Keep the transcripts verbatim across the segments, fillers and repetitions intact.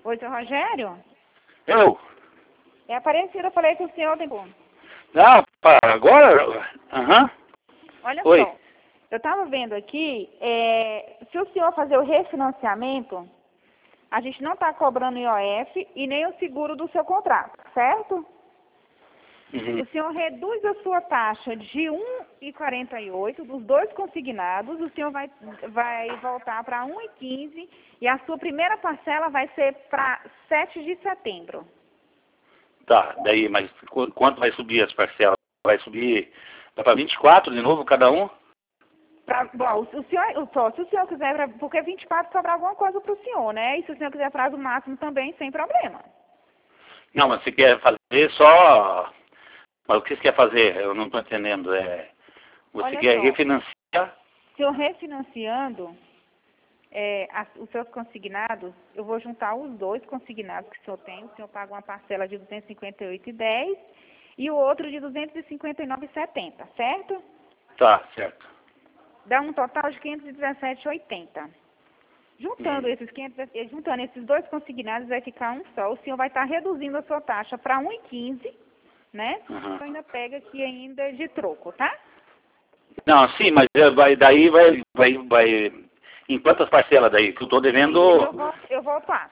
Oi, seu Rogério? Eu? É Aparecida, eu falei com o senhor tem como. Ah, pá, agora? Aham. Olha Oi. só, eu estava vendo aqui, é, se o senhor fazer o refinanciamento, a gente não está cobrando I O F e nem o seguro do seu contrato, certo? Uhum. O senhor reduz a sua taxa de um vírgula quarenta e oito dos dois consignados, o senhor vai, vai voltar para um vírgula quinze e a sua primeira parcela vai ser para sete de setembro. Tá, daí, mas qu- quanto vai subir as parcelas? Vai subir para vinte e quatro de novo cada um? Pra, bom, o senhor, o, só, se o senhor quiser, pra- porque vinte e quatro sobra alguma coisa para o senhor, né? E se o senhor quiser prazo máximo também, sem problema. Não, mas você quer fazer só... Mas o que você quer fazer? Eu não estou entendendo. É... Você Olha quer só, refinanciar? se eu refinanciando é, as- os seus consignados, eu vou juntar os dois consignados que o senhor tem. O senhor paga uma parcela de duzentos e cinquenta e oito reais e dez e o outro de duzentos e cinquenta e nove reais e setenta, certo? Tá, certo. Dá um total de quinhentos e dezessete reais e oitenta centavos. Juntando Uhum. esses, quinhentos, eh, juntando esses dois consignados vai ficar um só. O senhor vai estar reduzindo a sua taxa para um vírgula quinze, né? Uhum. Eu ainda pega aqui ainda de troco, tá? Não, sim, mas é, vai, daí vai, vai, vai... Em quantas parcelas daí? Que eu estou devendo... Sim, eu volto, eu volto lá.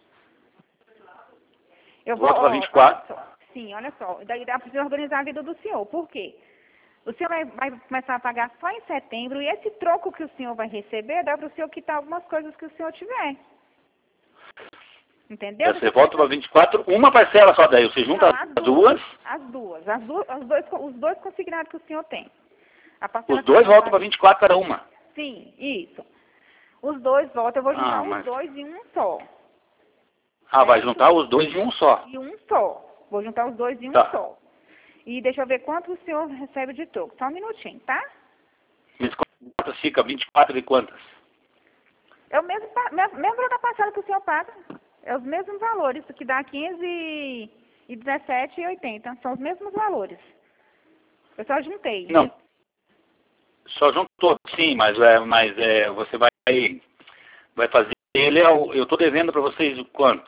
Eu vou, Volto para ó, vinte e olha quatro. só. Sim, olha só. Daí dá para você organizar a vida do senhor. Por quê? O senhor vai, vai começar a pagar só em setembro e esse troco que o senhor vai receber dá para o senhor quitar algumas coisas que o senhor tiver. Entendeu? Deixa Você eu ver volta se para eu... vinte e quatro, uma parcela só daí. Você junta Não, as as duas. duas, As duas. As duas, os dois, os dois, os dois consignados que o senhor tem. A parcela os que o dois senhor voltam para paga. vinte e quatro cada uma. Sim, isso. Os dois voltam, eu vou juntar Ah, os mas... dois em um só. Ah, vai Certo? juntar os dois em um só. E um só. Vou juntar os dois em um Tá. só. E deixa eu ver quanto o senhor recebe de troco. Só um minutinho, tá? Mas quantas fica? vinte e quatro de quantas? É o mesmo, pa- me- mesmo da parcela que o senhor paga. É os mesmos valores, que dá quinze e dezessete e oitenta. São os mesmos valores. Eu só juntei. Não. Só juntou, sim, mas, é, mas é, você vai, vai fazer ele, ao- eu estou devendo para vocês o quanto?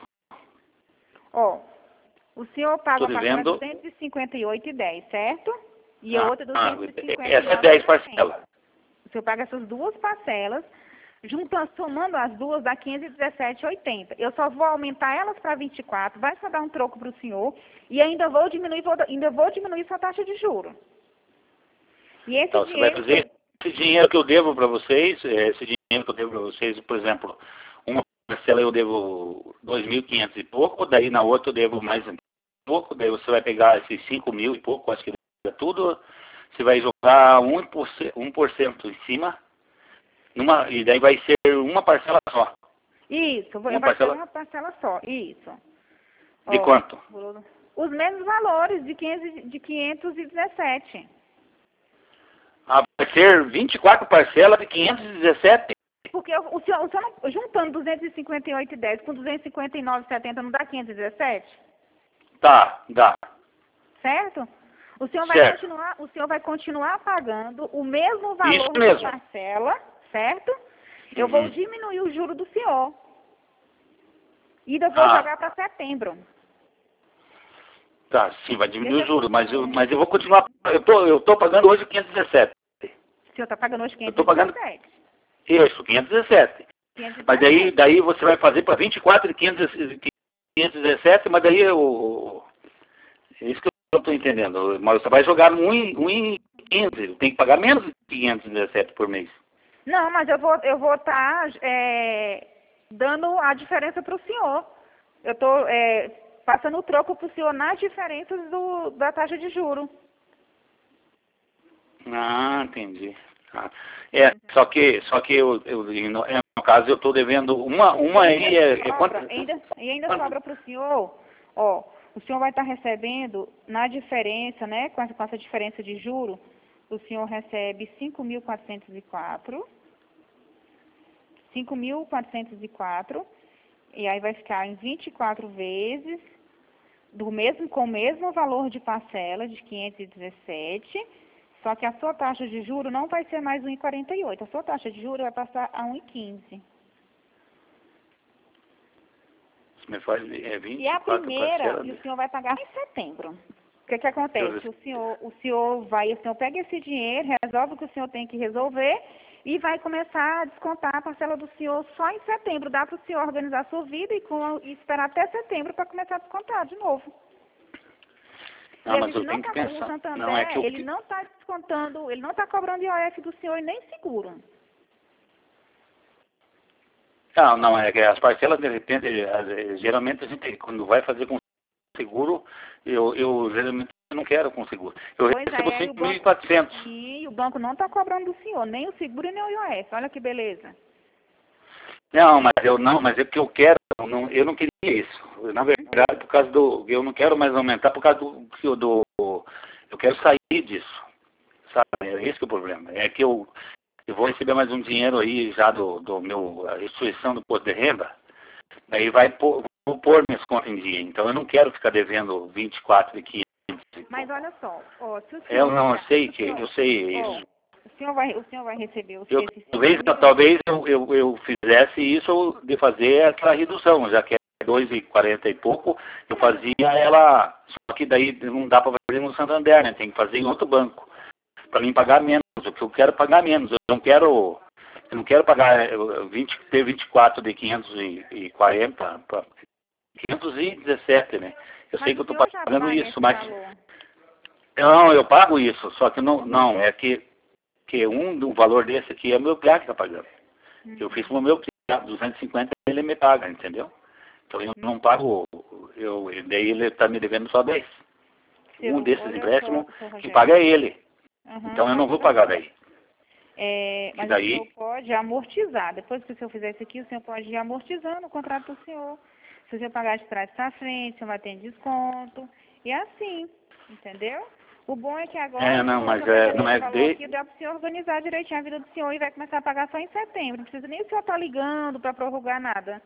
Ó, o senhor paga Estou uma parcela de devendo... duzentos e cinquenta e oito e dez, certo? E a Ah, outra ah, duzentos e cinquenta e essa é nove dez e setenta. parcelas. O senhor paga essas duas parcelas, juntando, somando as duas, dá quinze e dezessete e oitenta. Eu só vou aumentar elas para vinte e quatro, vai só dar um troco para o senhor, e ainda vou diminuir, vou, ainda vou diminuir sua taxa de juro. E esse Então, você vai dinheiro que eu... fazer esse dinheiro que eu devo para vocês, é, esse dinheiro que eu devo para vocês, por exemplo, uma parcela eu devo dois mil e quinhentos e pouco, daí na outra eu devo mais um pouco, daí você vai pegar esses cinco mil e pouco, acho que é tudo, você vai jogar um por cento, um por cento em cima, numa, e daí vai ser uma parcela só. Isso, vai Uma vai ser parcela uma parcela só, isso. de Ó, quanto? os mesmos valores de, quinze, de quinhentos e dezessete. Ah, vai ser vinte e quatro parcelas de quinhentos e dezessete. Porque o senhor, o senhor não, juntando duzentos e cinquenta e oito e dez com duzentos e cinquenta e nove e setenta não dá quinhentos e dezessete? Tá, dá. Certo? O senhor vai Certo. continuar, o senhor vai continuar pagando o mesmo Isso valor da mesmo. parcela, certo? Eu vou Uhum. diminuir o juro do senhor. E ainda vou Ah, jogar para setembro. tá, sim, vai diminuir Deixa o eu... juro, mas eu, mas eu vou continuar, eu tô, eu tô pagando hoje quinhentos e dezessete. O senhor está pagando hoje Eu quinhentos tô e pagando dezessete. isso, quinhentos e dezessete. quinhentos e Mas daí, dezessete. daí você vai fazer para vinte e quatro e quinhentos e dezessete, mas daí eu, é isso que eu estou entendendo. Mas você vai jogar no um e quinze, tem que pagar menos de quinhentos e dezessete por mês. Não, mas eu vou eu vou estar dando a diferença para o senhor. Eu estou passando o troco para o senhor nas diferenças do, da taxa de juro. Ah, entendi. Ah, é, só que, só que eu, eu no, é, no caso eu estou devendo uma, uma E aí ainda é, é quanto? sobra, ainda, e ainda quanto? sobra para o senhor, ó, o senhor vai estar recebendo na diferença, né, com essa, com essa diferença de juro, o senhor recebe cinco mil quatrocentos e quatro, cinco mil quatrocentos e quatro, e aí vai ficar em vinte e quatro vezes, do mesmo, com o mesmo valor de parcela de quinhentos e dezessete, só que a sua taxa de juro não vai ser mais um vírgula quarenta e oito, a sua taxa de juro vai passar a um vírgula quinze. Me faz é, E a primeira, e o senhor vai pagar em setembro. O que que acontece? O senhor, o senhor vai, o senhor pega esse dinheiro, resolve o que o senhor tem que resolver e vai começar a descontar a parcela do senhor só em setembro. Dá para o senhor organizar a sua vida e, com, e esperar até setembro para começar a descontar de novo. Não, mas eu tenho que pensar. O Santander, não, é que eu... ele não está descontando, ele não está cobrando I O F do senhor e nem seguro. Não, não, é que as parcelas, de repente, geralmente a gente, quando vai fazer com seguro, eu, eu geralmente não quero com seguro. Eu pois recebo é, cinco mil e quatrocentos. E o banco não está cobrando do senhor, nem o seguro e nem o I O F. Olha que beleza. Não, mas eu não, mas é porque eu quero, não, eu não queria isso. Na verdade, por causa do, eu não quero mais aumentar por causa do, do, do eu quero sair disso, sabe? É esse que é o problema. É que eu, eu vou receber mais um dinheiro aí já do, do meu, a restituição do posto de renda, daí vai pôr, vou pôr minhas contas em dia. Então eu não quero ficar devendo vinte e quatro e quinhentos. Mas olha só, ó, se o senhor... Eu não, eu sei que, senhor, eu sei ó, isso. O senhor vai, o senhor vai receber os Eu, esses talvez talvez eu, eu, eu fizesse isso de fazer essa redução, já que é dois e quarenta e pouco, eu fazia ela, só que daí não dá para fazer no Santander, né? Tem que fazer em outro banco, para mim pagar menos, o que eu quero pagar menos, eu não quero, eu não quero pagar vinte, ter vinte e quatro de quinhentos e quarenta para quinhentos e dezessete, né? Eu mas sei que eu estou pagando isso, mas valor. não, eu pago isso, só que não, não é que que um do valor desse aqui é o meu cliente que está pagando. Uhum. Eu fiz com o meu cliente, duzentos e cinquenta ele me paga, entendeu? Então eu não pago, eu, daí ele está me devendo só dez. Seu, um desses empréstimos, só, que paga é ele. Uhum, então eu não vou pagar daí. É, mas daí... o senhor pode amortizar. Depois que o senhor fizer isso aqui, o senhor pode ir amortizando o contrato do senhor. Se o senhor pagar de trás para frente, o senhor vai ter desconto. E assim, entendeu? O bom é que agora é, não, o mas é, não é falou de... aqui, dá para o senhor organizar direitinho a vida do senhor e vai começar a pagar só em setembro. Não precisa nem o senhor estar ligando para prorrogar nada.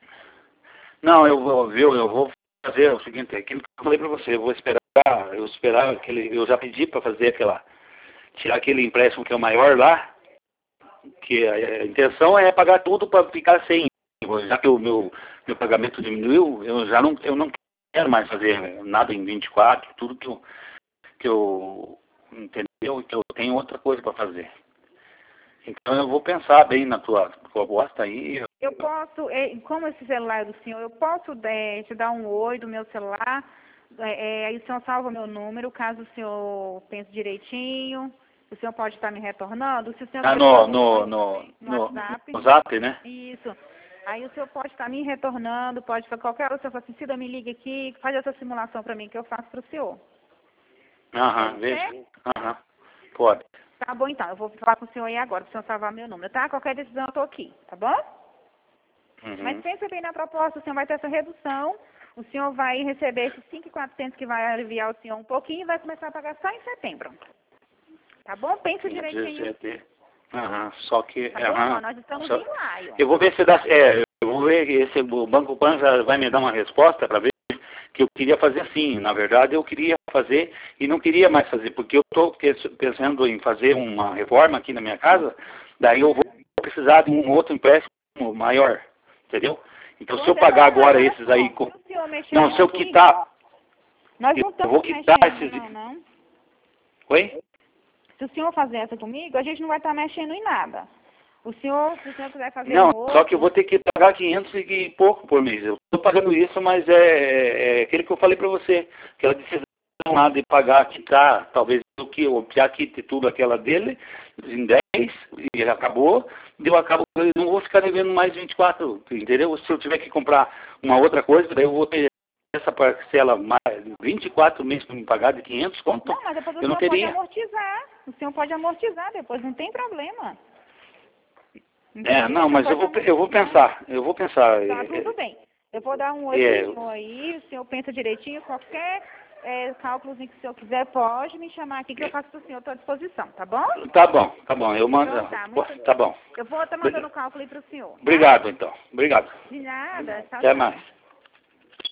Não, eu vou, viu, eu vou fazer o seguinte, aquilo que eu falei para você, eu vou esperar, eu esperar aquele, eu já pedi para fazer aquela, tirar aquele empréstimo que é o maior lá, que a, a intenção é pagar tudo para ficar sem, já que o meu, meu pagamento diminuiu, eu já não, eu não quero mais fazer nada em vinte e quatro, tudo que eu, que eu entendeu, que eu tenho outra coisa para fazer. Então eu vou pensar bem na tua proposta aí. Eu posso, como esse celular é do senhor, eu posso é, te dar um oi do meu celular, é, aí o senhor salva meu número, caso o senhor pense direitinho, o senhor pode estar me retornando. Se o senhor ah, no, no, no, no, WhatsApp, no Zap, né? Isso. Aí o senhor pode estar me retornando, pode para qualquer hora, o senhor fala assim, Cida, me liga aqui, faz essa simulação para mim que eu faço para o senhor. Aham, veja. Aham, pode. Tá bom, então. Eu vou falar com o senhor aí agora, para o senhor salvar meu número, tá? Qualquer decisão eu tô aqui, tá bom? Uhum. Mas pensa bem na proposta, o senhor vai ter essa redução, o senhor vai receber esses cinco mil e quatrocentos que vai aliviar o senhor um pouquinho e vai começar a pagar só em setembro. Tá bom? Pensa direitinho. Aham, só que... Tá bom? Não, nós estamos só, em maio. Eu vou ver se dá... É, eu vou ver esse o Banco Pan já vai me dar uma resposta para ver que eu queria fazer assim. Na verdade, eu queria fazer e não queria mais fazer, porque eu estou pensando em fazer uma reforma aqui na minha casa, daí eu vou precisar de um outro empréstimo maior, entendeu? Então, se eu pagar agora esses aí... Com... Não, se eu quitar... Nós não eu vou quitar esses... Não, não. Oi? Se o senhor fazer essa comigo, a gente não vai estar mexendo em nada. O senhor, se o senhor quiser fazer Não, um outro... só que eu vou ter que pagar quinhentos e pouco por mês. Eu estou pagando isso, mas é, é aquele que eu falei para você. Aquela decisão lá de pagar, quitar, talvez o que eu já quite tudo aquela dele, em dez, e acabou, eu acabo, eu não vou ficar devendo mais vinte e quatro, entendeu? Se eu tiver que comprar uma outra coisa, daí eu vou ter essa parcela mais vinte e quatro meses para me pagar de quinhentos, quanto? Não, mas depois o eu não senhor teria. pode amortizar. O senhor pode amortizar depois, não tem problema. Entendeu? É, não, mas eu vou, eu vou pensar, eu vou pensar. Tá, tudo bem. Eu vou dar um oi é, pro senhor aí, o senhor pensa direitinho, qualquer é, cálculos que o senhor quiser, pode me chamar aqui que eu faço pro senhor, estou à disposição, tá bom? Tá bom, tá bom, eu mando, então, tá, muito... tá bom. Eu vou estar mandando o cálculo aí pro senhor. Tá? Obrigado, então, obrigado. De nada, tchau, Até tchau. mais.